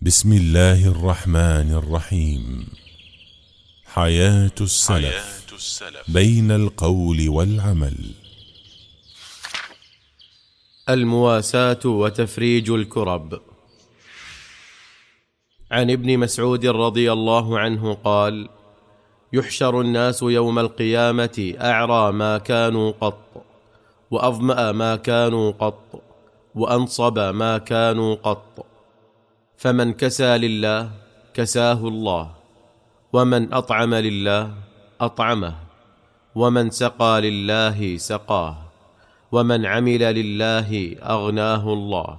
بسم الله الرحمن الرحيم. حياة السلف بين القول والعمل. المواساة وتفريج الكرب. عن ابن مسعود رضي الله عنه قال: يحشر الناس يوم القيامة أعرى ما كانوا قط، وأظمأ ما كانوا قط، وأنصب ما كانوا قط، فمن كسى لله كساه الله، ومن أطعم لله أطعمه، ومن سقى لله سقاه، ومن عمل لله أغناه الله.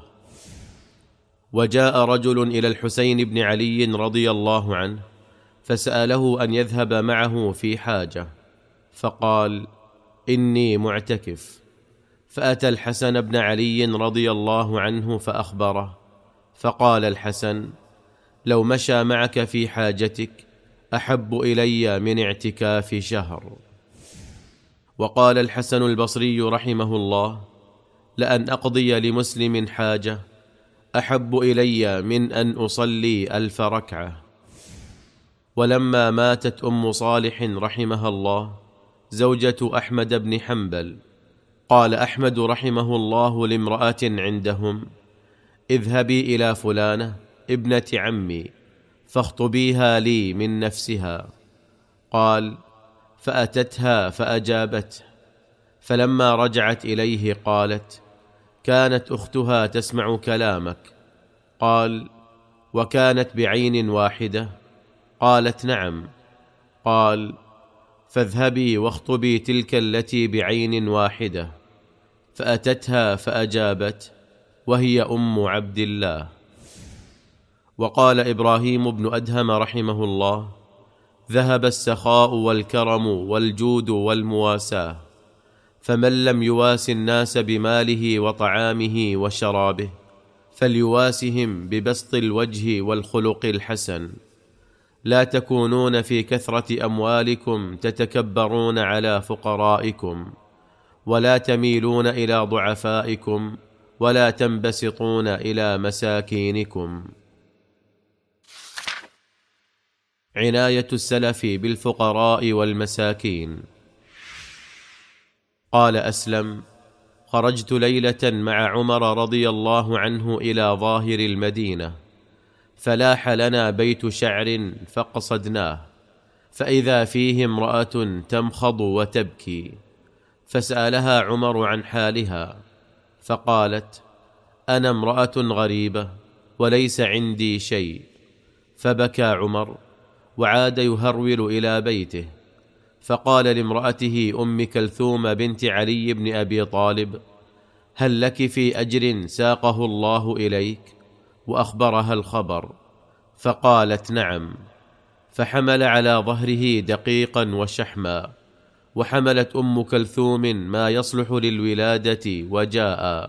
وجاء رجل إلى الحسين بن علي رضي الله عنه فسأله أن يذهب معه في حاجة، فقال: إني معتكف. فأتى الحسن بن علي رضي الله عنه فأخبره، فقال الحسن: لو مشى معك في حاجتك أحب إلي من اعتكاف شهر. وقال الحسن البصري رحمه الله: لأن أقضي لمسلم حاجة أحب إلي من أن أصلي 1000 ركعة. ولما ماتت أم صالح رحمها الله زوجة أحمد بن حنبل، قال أحمد رحمه الله لامرأة عندهم: اذهبي إلى فلانة ابنة عمي فاخطبيها لي من نفسها. قال: فأتتها فأجابته، فلما رجعت إليه قالت: كانت أختها تسمع كلامك. قال: وكانت بعين واحدة؟ قالت: نعم. قال: فاذهبي واخطبي تلك التي بعين واحدة. فأتتها فأجابت، وهي أم عبد الله. وقال إبراهيم بن أدهم رحمه الله: ذهب السخاء والكرم والجود والمواساة، فمن لم يواس الناس بماله وطعامه وشرابه فليواسهم ببسط الوجه والخلق الحسن. لا تكونون في كثرة أموالكم تتكبرون على فقرائكم، ولا تميلون إلى ضعفائكم، ولا تنبسطون إلى مساكينكم. عناية السلف بالفقراء والمساكين. قال أسلم: خرجت ليلة مع عمر رضي الله عنه إلى ظاهر المدينة، فلاح لنا بيت شعر فقصدناه، فإذا فيه امرأة تمخض وتبكي، فسألها عمر عن حالها، فقالت: أنا امرأة غريبة وليس عندي شيء. فبكى عمر وعاد يهرول إلى بيته، فقال لامرأته أم كلثوم بنت علي بن أبي طالب: هل لك في أجر ساقه الله إليك؟ وأخبرها الخبر، فقالت: نعم. فحمل على ظهره دقيقا وشحما، وحملت أم كلثوم ما يصلح للولادة وجاء،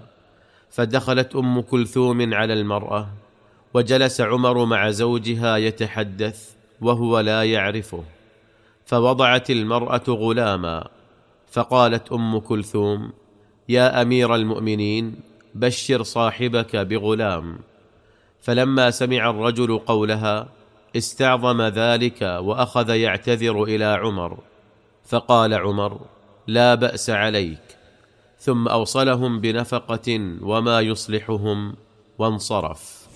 فدخلت أم كلثوم على المرأة، وجلس عمر مع زوجها يتحدث وهو لا يعرفه، فوضعت المرأة غلاما، فقالت أم كلثوم: يا أمير المؤمنين، بشر صاحبك بغلام. فلما سمع الرجل قولها استعظم ذلك وأخذ يعتذر إلى عمر، فقال عمر: لا بأس عليك، ثم أوصلهم بنفقة وما يصلحهم وانصرف.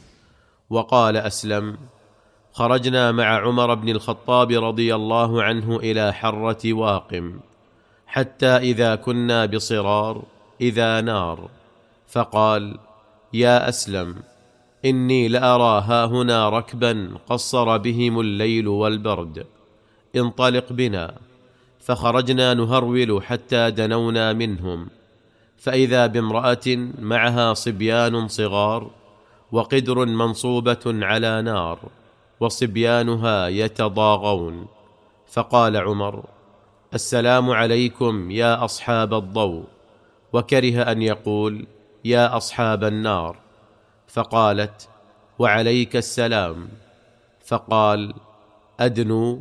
وقال أسلم: خرجنا مع عمر بن الخطاب رضي الله عنه إلى حرة واقم، حتى إذا كنا بصرار إذا نار، فقال: يا أسلم، إني لأرى هاهنا ركبا قصر بهم الليل والبرد، انطلق بنا. فخرجنا نهرول حتى دنونا منهم، فإذا بامرأة معها صبيان صغار، وقدر منصوبة على نار، وصبيانها يتضاغون. فقال عمر: السلام عليكم يا أصحاب الضوء، وكره أن يقول: يا أصحاب النار، فقالت: وعليك السلام. فقال: أدنوا؟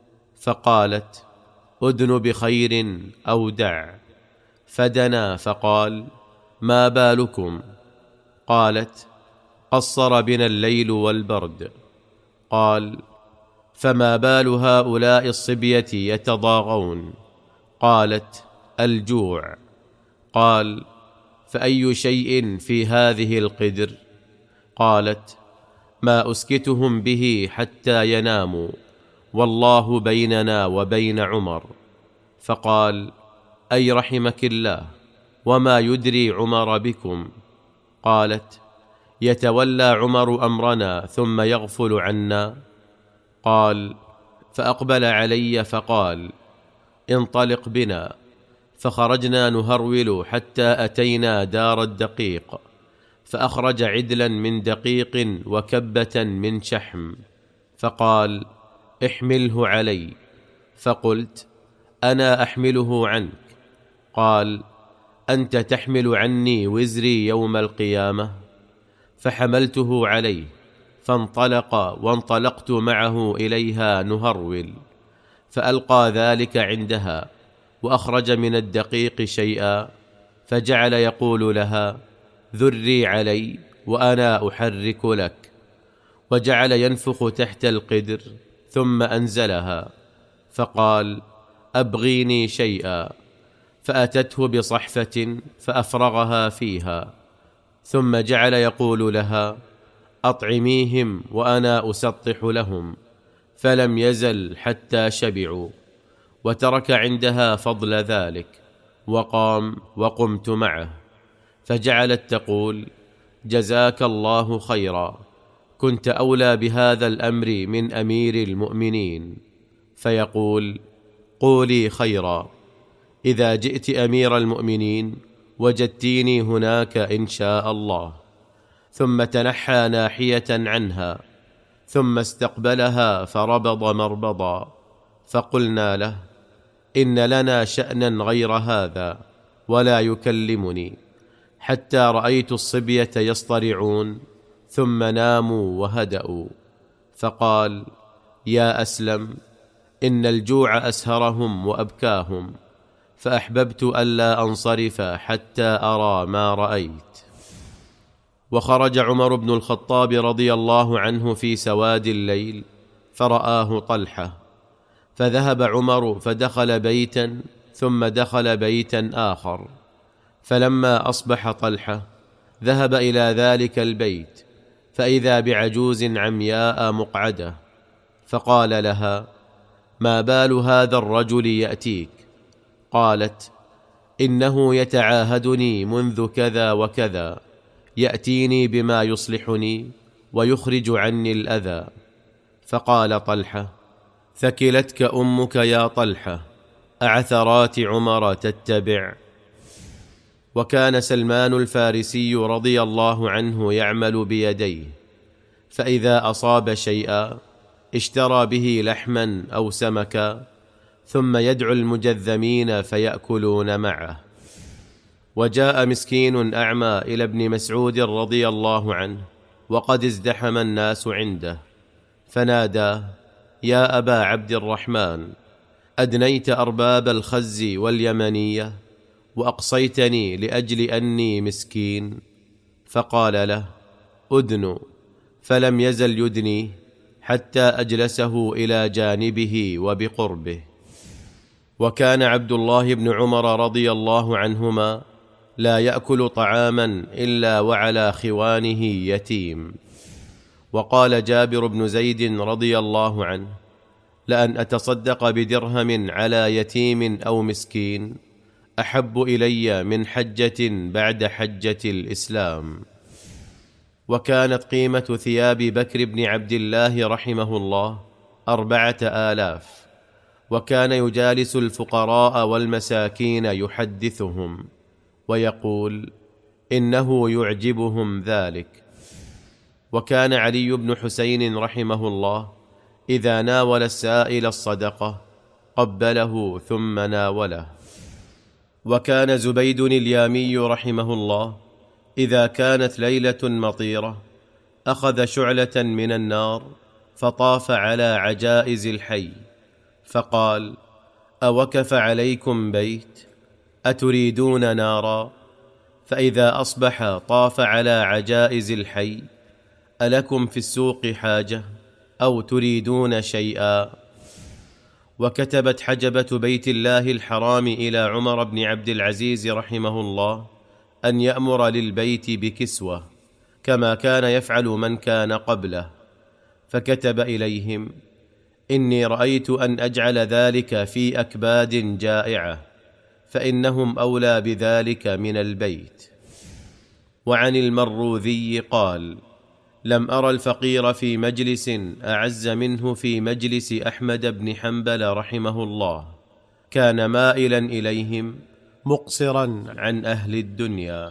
فقالت: أدن بخير أو دع. فدنا فقال: ما بالكم؟ قالت: قصر بنا الليل والبرد. قال: فما بال هؤلاء الصبية يتضاغون؟ قالت: الجوع. قال: فأي شيء في هذه القدر؟ قالت: ما أسكتهم به حتى يناموا، والله بيننا وبين عمر. فقال: أي رحمك الله، وما يدري عمر بكم؟ قالت: يتولى عمر أمرنا ثم يغفل عنا. قال: فأقبل علي فقال: انطلق بنا. فخرجنا نهرول حتى أتينا دار الدقيق، فأخرج عدلا من دقيق وكبة من شحم، فقال: احمله علي. فقلت: أنا أحمله عنك. قال: أنت تحمل عني وزري يوم القيامة. فحملته عليه، فانطلق وانطلقت معه إليها نهرول، فألقى ذلك عندها، وأخرج من الدقيق شيئا، فجعل يقول لها: ذري علي وأنا أحرك لك. وجعل ينفخ تحت القدر، ثم أنزلها، فقال: أبغيني شيئا. فأتته بصحفة فأفرغها فيها، ثم جعل يقول لها: أطعميهم وأنا أسطح لهم. فلم يزل حتى شبعوا، وترك عندها فضل ذلك، وقام وقمت معه. فجعلت تقول: جزاك الله خيرا، كنت أولى بهذا الأمر من أمير المؤمنين. فيقول: قولي خيرا، إذا جئت أمير المؤمنين وجدتيني هناك إن شاء الله. ثم تنحى ناحية عنها، ثم استقبلها فربض مربضا. فقلنا له: إن لنا شأنا غير هذا، ولا يكلمني، حتى رأيت الصبية يصطرعون، ثم ناموا وهدأوا. فقال: يا أسلم، إن الجوع أسهرهم وأبكاهم، فأحببت ألا أنصرف حتى أرى ما رأيت. وخرج عمر بن الخطاب رضي الله عنه في سواد الليل، فرآه طلحة، فذهب عمر فدخل بيتا، ثم دخل بيتا آخر. فلما أصبح طلحة ذهب إلى ذلك البيت، فإذا بعجوز عمياء مقعدة، فقال لها: ما بال هذا الرجل يأتيك؟ قالت: إنه يتعاهدني منذ كذا وكذا، يأتيني بما يصلحني ويخرج عني الأذى. فقال طلحة: ثكلتك أمك يا طلحة، أعثرات عمر تتبع؟ وكان سلمان الفارسي رضي الله عنه يعمل بيديه، فإذا أصاب شيئا اشترى به لحما أو سمكا، ثم يدعو المجذمين فيأكلون معه. وجاء مسكين أعمى إلى ابن مسعود رضي الله عنه، وقد ازدحم الناس عنده، فنادى: يا أبا عبد الرحمن، أدنيت أرباب الخز واليمنية، وأقصيتني لأجل أني مسكين. فقال له: أدن. فلم يزل يدني حتى أجلسه إلى جانبه وبقربه. وكان عبد الله بن عمر رضي الله عنهما لا يأكل طعاما إلا وعلى خوانه يتيم. وقال جابر بن زيد رضي الله عنه: لأن أتصدق بدرهم على يتيم أو مسكين أحب إلي من حجة بعد حجة الإسلام. وكانت قيمة ثياب بكر بن عبد الله رحمه الله 4000، وكان يجالس الفقراء والمساكين يحدثهم، ويقول: إنه يعجبهم ذلك. وكان علي بن حسين رحمه الله إذا ناول السائل الصدقة قبله ثم ناوله. وكان زبيد اليامي رحمه الله إذا كانت ليلة مطيرة أخذ شعلة من النار فطاف على عجائز الحي، فقال: أوكف عليكم بيت؟ أتريدون نارا؟ فإذا أصبح طاف على عجائز الحي ألكم في السوق حاجة أو تريدون شيئا؟ وكتبت حجبة بيت الله الحرام إلى عمر بن عبد العزيز رحمه الله أن يأمر للبيت بكسوة كما كان يفعل من كان قبله، فكتب إليهم: إني رأيت أن أجعل ذلك في أكباد جائعة، فإنهم أولى بذلك من البيت. وعن المروذي قال: لم أرى الفقير في مجلس أعز منه في مجلس أحمد بن حنبل رحمه الله، كان مائلا إليهم مقصرا عن أهل الدنيا.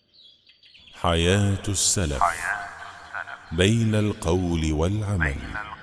حياة السلف بين القول والعمل.